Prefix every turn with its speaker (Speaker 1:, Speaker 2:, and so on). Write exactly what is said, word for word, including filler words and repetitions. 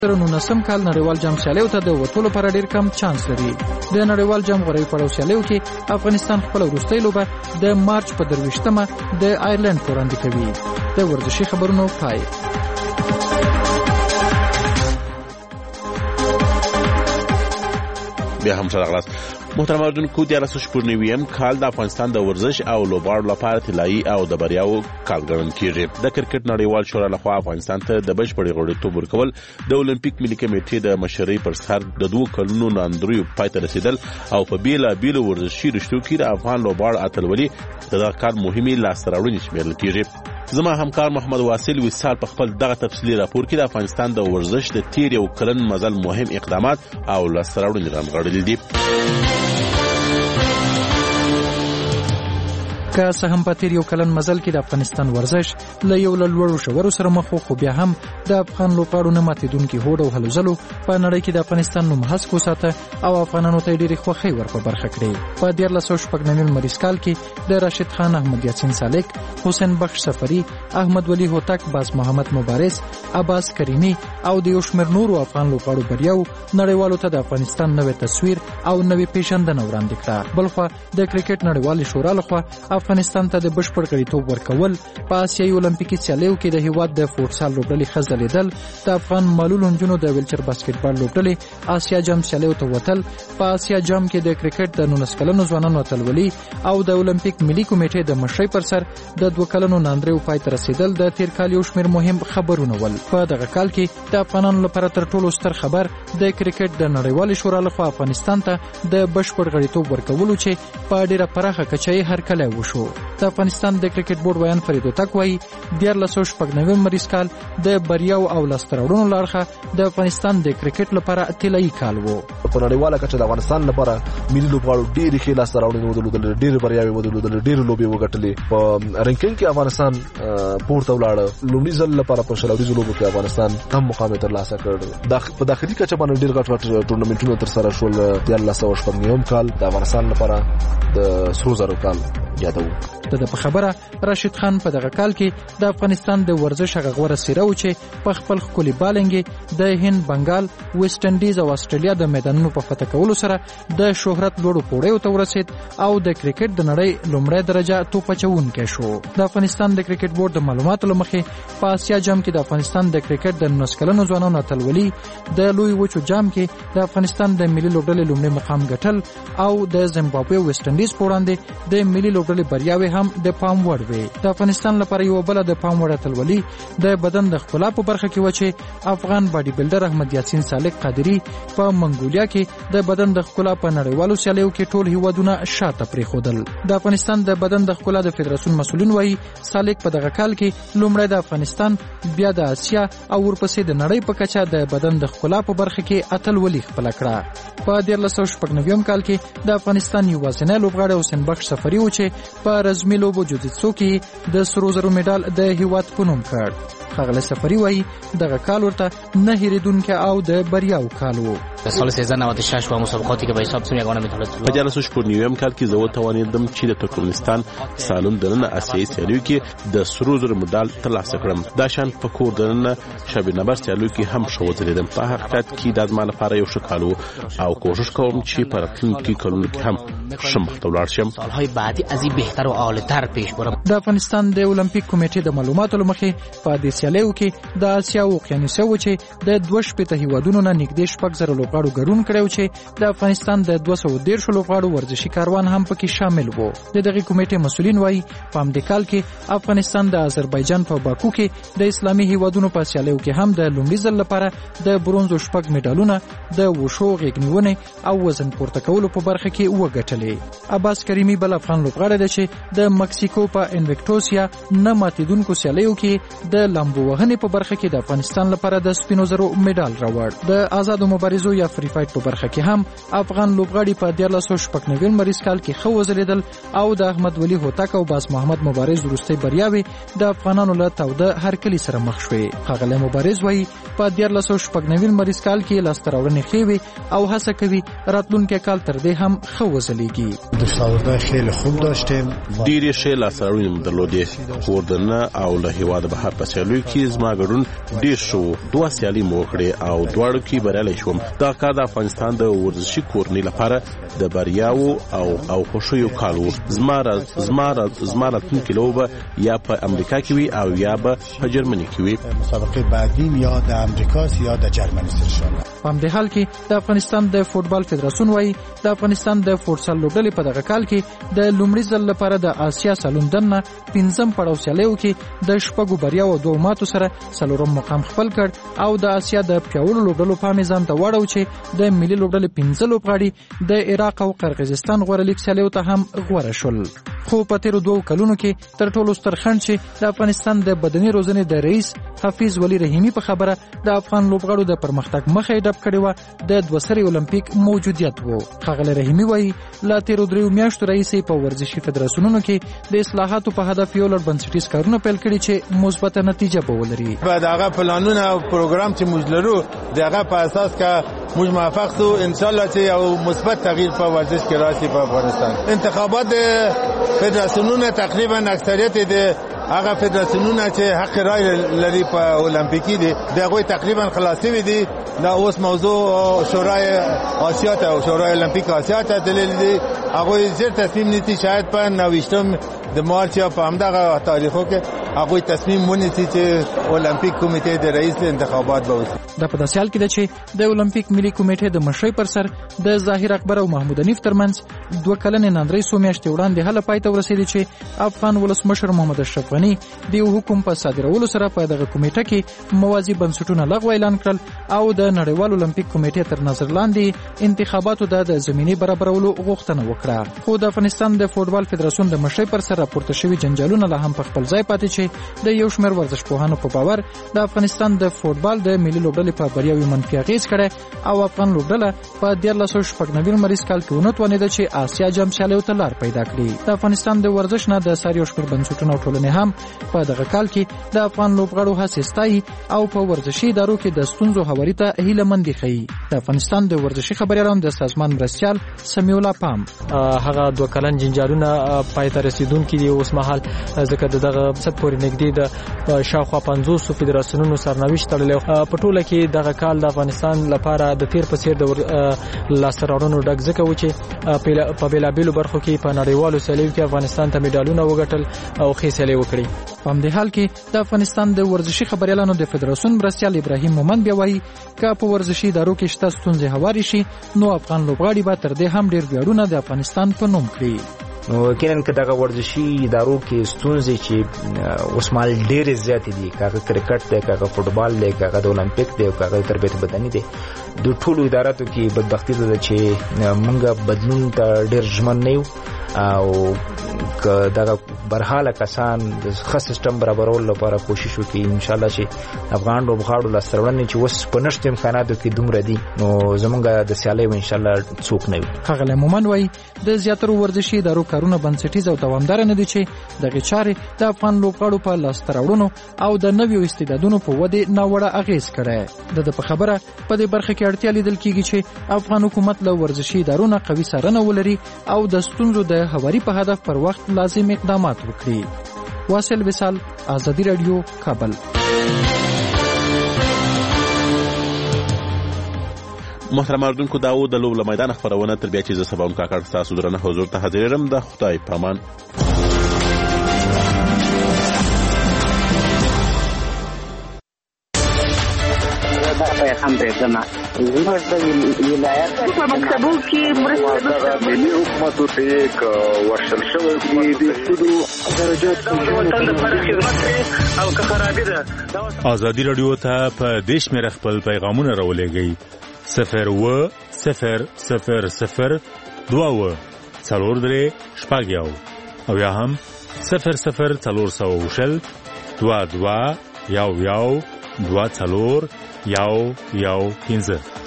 Speaker 1: تر نولسم کال نړیوال جام سیالیو ته د وتلو لپاره ډیر کم چانس لري. د نړیوال جام غوړی پړاو سیالیو کې افغانستان خپل وروستۍ لوبه د مارچ په درویشتمه د آیرلند پر وړاندې کوي. د ورزشي خبرونو پای.
Speaker 2: بیا هم سره غلاس محترم اوریدونکو د رسوش پر نویم کال د افغانستان د ورزش او لوبغاړو لپاره طلایي او د بریاو کال ګڼل کیږي. د کرکټ نړیوال شورا لخوا افغانستان ته د بشپړ غړیتوب ورکول د اولمپیک ملي کمیټې د مشرۍ پر سر د دوه کلونو ناندریو پای ته رسیدل او په بیلا بیل ورزشي رشتو کې د افغان لوبغاړو اتلولي د دغه کار مهمه لاسته راوړنې شمیرل کیږي. زما همکار محمد واصل وصال په خپل دغه تفصیلي راپور کې د افغانستان د ورزش د تیر یو کلن مزل مهم اقدامات او لاسته راوړنې رانغاړلې دي.
Speaker 1: که څه هم په تیر یو کلن مزل کې د افغانستان ورزش له یو لوړو شورو سره مخ خو بیا هم د افغان لوبغاړو نه ماتېدونکي هوډ او هلو ځلو په نړۍ کې د افغانستان نوم هسک وساته او افغانانو ته ډېرې خوښۍ ور په برخه کړې. په دیارلس سوه شپږ نوي لمریز کال کې د راشد خان، احمد یاسین سالک، حسین بخش سفری، احمد ولی هوتک، باز محمد مبارز، عباس کریمی او د یو شمېر نورو افغان لوبغاړو بریاو نړیوالو ته د افغانستان نوې تصویر او نوې پیژندنه وړاندې کړه. بلخوا د کرکټ نړیوالې شورا لخوا افغانستان ته د بشپړ غړیتوب ورکول، په آسیایي اولمپیکي سیالیو کې د هیواد د فوټسال لوبډلې ښه ځلېدل، د افغان معلولو نجونو د ویلچر باسکټبال لوبډلې آسیا جام سیالیو ته وتل، په آسیا جام کې د کرکټ د نولس کلنو ځوانانو اتلولي او د اولمپیک ملي کمیټې د مشرۍ پر سر د دوه کلنو ناندریو پای ته رسیدل د تیر کال یو شمېر مهم خبرونه ول. په دغه کال کې د افغانانو لپاره تر ټولو ستر خبر د کرکټ د نړیوالې شورا لخوا افغانستان ته د بشپړ غړیتوب ورکولو چې په ډېره پراخه کچه یې هرکلی وشو. د افغانستان د کرکټ بورډ ویان فرید هوتک وایي دیارلس سوه شپږ نوي لمریز کال د بریاو او لاسته راوړنو له اړخه د افغانستان د کرکټ لپاره طلایي کال و.
Speaker 3: په نړیواله کچه د افغانستان لپاره ملي لوبغاړو ډېرې ښې لاسته راوړنې ودرلودلې، ډېرې بریاوې ودرلودلې، ډېرې لوبې وګټلې. په رینکینګ کې افغانستان پورته ولاړه. لومړي ځل لپاره په شل اوريزو لوبو کې افغانستان هم مقام ترلاسه کړ. په داخلي کچه باندې ډېر غټ غټ ټورنمنټونه ترسره شول. دیارلس سوه شپږ نوي کال د افغانستان لپاره د سرو زرو کال یادو.
Speaker 1: د په خبره راشد خان په دغه کال کې د افغانستان د ورزش هغه غوره څېره و چې په خپل ښکلي بالنګ د هند، بنګال، ویسټ انډیز او استرالیا د میدانونو په فتح کولو سره د شهرت لوړو پوړیو ته ورسید او د کرکټ د نړۍ لومړی درجه توپ اچوونکی شو. د افغانستان د کرکټ بورډ د معلوماتو له مخې په آسیا جام کې د افغانستان د کرکټ د نولس کلنو ځوانانو اتلولي، د لوی وچو جام کې د افغانستان د ملي لوبډلې لومړی مقام ګټل او د زیمبابوې او ویسټ انډیز په وړاندې د ملي لوبډلې بریاوې هم د پام وړ وې. د افغانستان لپاره یو بل د پام وړ اتلولي د بدن د ښکلا په برخه کې و چې افغان باډي بلډر احمد یاسین سالک قادری په منګولیا کې د بدن د ښکلا په نړیوالو سیالیو کې ټول هیوادونه شاته پرېښودل. د افغانستان د بدن د ښکلا د فدراسیون مسؤلین وایي سالک په دغه کال کې لومړی د افغانستان، بیا د آسیا او ورپسې د نړۍ په کچه د بدن د ښکلا په برخه کې اتلولي خپله کړه. په دیارلس سوه شپږ نوي کال کې د افغانستان یوازینی لوبغاړی حسین بخش سفری و چې په رزمي لوبو جوجیتسو کې د سرو زرو مډال د هیواد په نوم کړ. ښاغلی سفری وایي دغه کال ورته نه هېرېدونکی او د بریاو کال و.
Speaker 4: سال سیزده نود و شش و مسابقاتی که به حساب سون یگانه مدال طلا.
Speaker 2: په دیارلس سوه شپږ نوي کال کې زه وتوانېدم چې د ترکمنستان سالون دننه آسیایي سیالیو کې د سرو زرو مډال ترلاسه کړم. دا شان په کور دننه شبنبر سیالیو کې هم ښه وځلېدم. په حقیقت کې دا زما لپاره یو ښه کال و او کوشش کوم چې په راتلونکي کلونو کې هم ښه مخته ولاړ شم.
Speaker 4: سالهای بعدی از این بهتر و عالی‌تر پیش برم.
Speaker 1: د افغانستان د اولمپیک کمیټې د معلوماتو له مخې په دې سیالیو کې د آسیا او اوقیانوسیا و چې د دوه شپېته هیوادونو نه نږدې شپږ زره لوبغاړو ګډون کړی و چې د افغانستان د دوه سوه دېرشو لوبغاړو ورزشي کاروان هم پکې شامل و. د دغې کمیټې مسؤلین وایي په همدې کال کې افغانستان د آذربایجان په باکو کې د اسلامي هیوادونو په سیالیو کې هم د لومړي ځل لپاره د برونزو شپږ میډالونه د وشو، غېږنیونې او وزن پورته کولو په برخه کې وګټلې. عباس کریمی بل افغان لوبغاړی دی چې د مکسیکو په انویکټوسیا نه ماتېدونکو سیالیو کې د لامبو وهنې په برخه کې د افغانستان لپاره د سپینو زرو میډال راوړ. د آزادو مبارزو یا فری فایټ په برخه کې هم افغان لوبغاړي په دیارلس سوه شپږ نوي لمریز کال کې ښه وځلېدل او د احمد ولی هوتک او باز محمد مبارز وروستۍ بریاوې د افغانانو له تاوده هرکلي سره مخ شوې. ښاغلی مبارز وایي په دیارلس سوه شپږ نوي لمریز کال کې لاسته راوړنې ښې وې او هڅه کوي راتلونکی کال تر دې هم ښه وځلېږي. کیږي.
Speaker 5: د سازده خیلی خوب داشتیم.
Speaker 2: ډېرې ښې لاسته درلودې خو دنه او له هیواد بهر په سیالیو کې زما ګډون ډېر شو. دوه سیالۍ مو وکړې او دواړو کې بریالی شوم. دا کار د افغانستان د ورزشي کورنۍ لپاره د بریاو او او خوښیو کال و. زما زما زما راتلونکې لوبه یا په امریکا کې وي او یا به په جرمني کې وي.
Speaker 5: مسابقه بعدی یا د امریکا یا د جرمني سره.
Speaker 1: په همدې حال کې د افغانستان د فوټبال فدراسیون وايي د افغانستان د فوټسال لوبډلې په دغه کال کې د لومړي ځل لپاره د آسیا سالوندن نه پنځم پړاو سیالیو کې د شپږو بریاو او دوه ماتو سره څلورم مقام خپل کړ او د آسیا د پیاوړو لوبډلو په میزان ته واړو چې د ملي لوبډلې پنځه لوبغاړي د عراق او قرغیزستان غوړه لیګ سیالیو ته هم غوړه شول. خو په تیرو دوه کلونو کې تر ټولو ستر خنډ چې د افغانستان د بدني روزنې د رئیس حفیظ ولی رحیمی په خبره د افغان لوبغاړو د پرمختګ مخه ډب کړې و د دوه سری اولمپیک موجودیت وو. ښاغلی رحیمی وایي لا تیرو دریو میاشتو راهیسې په ورزشي فدراسیونونو کې د اصلاحاتو په هدف یو لړ بنسټیز کارونه پیل کړي چې مثبته نتیجه به ولري.
Speaker 6: بعد هغه پلانونه او پروګرام چې موږ لرو دغه په اساس کا موږ موافق سو ان شاء الله چې یو مثبت تغییر په ورزش کې راشي په افغانستان. انتخابات فدراسیونونه تقریبا اکثریت د هغه فدراسیونونه چې حق رای لري په اولمپیکي دي دغه تقریبا خلاصي وي دي. دا اوس موضوع شورای آسیا ته او شورای المپیک آسیا ته دلیل دي. هغه زیر تصمیم نیتی شاید په نوښتم د مارچ په همدغه تاریخو کې هغه تصمیم ونیسي چې اولمپیک کمیټې د رئیس انتخابات به وشي.
Speaker 1: د په داسې حال کې ده چې د اولمپیک ملي کمیټې د مشرۍ پر سر د ظاهر اکبر او محمود حنیف ترمنځ دوه کلنې ناندرۍ څو میاشتې وړاندې هله پای ته ورسېدې چې افغان ولسمشر محمد اشرف غني د یو حکم په صادرولو سره په دغه کمیټه کې موازي بنسټونه لغوه اعلان کړل او د نړیوال اولمپیک کمیټې تر نظر لاندې انتخاباتو د زمینې برابرولو غوښتنه وکړه. خو د افغانستان د فوټبال فدراسیون د مشرۍ پر سر راپورته شوي جنجالونه لا هم په خپل ځای پاتې چې د یو شمېر ورزشپوهانو په باور د افغانستان د فوټبال د ملي لوبډلې په بریاوې منفي اغېز کړی او افغان لوبډله په دیارلس سوه شپږ نوي لمریز کال کې ونه توانېده چې آسیا جام سیالیو ته لار پیدا کړي. د افغانستان د ورزش نه د ساري او شمېر بنسټونو او ټولنې هم په دغه کال کې د افغان لوبغاړو هڅې ستایي او په ورزشي ادارو کې د ستونزو هواري ته هیله مندي ښیي. د افغانستان د ورزشي خبریالانو د سازمان مرستیال سمیع الله پام
Speaker 7: هغه دوه کلن جنجالونه پای ته رسیدونکي دي اوس مهال ځکه دغه څه پورې نږدې د شاوخوا پنځوس فدراسیونونو سرنوشت تړلی. په ټوله کې دغه کال د افغانستان لپاره د تیر په څیر د لاسته راوړنو ډک ځکه و چې په بېلابېلو برخو کې په نړیوالو سیالیو کې افغانستان ته میډالونه وګټل او ښې سیالۍ وکړي.
Speaker 1: په همدې حال کې د افغانستان د ورزشي خبریالانو د فدراسیون مرستیال ابراهیم مومند بیا وایي که په ورزشي ادارو کې شته ستونزې هوارې شي نو افغان لوبغاړي به تر دې هم ډېر ویاړونه د افغانستان په نوم کړي.
Speaker 8: نو یقینا که دغه ورزشي ادارو کې ستونزې چې اوس مهال ډېرې زیاتې دي، کاغه کرکټ دی، کاغه فوټبال دی، کاغه د اولمپیک دی او کاغه تربیت بدني دی، د ټولو اداراتو کې بدبختي ده چې موږ بدلون ته ډېر ژمن نه یو او که دغه برحاله کسان د ښه سیستم برابرولو لپاره کوشش وکړي ان شاء الله چې افغان لوبغاړو لاسته راوړنې چې اوس په نشته امکاناتو کې دومره دي نو زمونږ د سیالۍ به ان شاء الله څوک نه وي.
Speaker 1: ښاغلی مومند وایي د زیاترو ورزشي ادارو کارونه بنسټیز او دوامداره نه دي چې دغې چارې د افغان لوبغاړو په لاسته راوړنو او د نویو استعدادونو په ودې ناوړه اغېز کړی. د ده په خبره په دې برخه کې اړتیا لیدل کېږي چې افغان حکومت له ورزشي ادارو نه قوي څارنه ولري او د ستونزو د هواري په هدف پر وخت لازم اقدامات وکړي. واصل وصال، آزادی رادیو، کابل.
Speaker 2: محترم اردوونکو دا و د لوب له میدان خپرونه تر بیا چې زه سباون کاکړ ستاسو درنه حضور ته حاضرېږم. د خدای په امان.
Speaker 9: هم پرېږدمه زموږ د ولایت په مکتبو کې مرسته ملي حکومتو ته یک ورشل شوی دي د سودو درجات او که خرابي ده.
Speaker 10: آزادی رادیو ته په دې شمېره خپل پیغامونه راولېږئ صفر اووه صفر صفر صفر دوه اووه څلور درې شپږ یو او یا هم صفر صفر څلور سوه شل دوه دوه یو یو دوه څلور یو یو پنځه.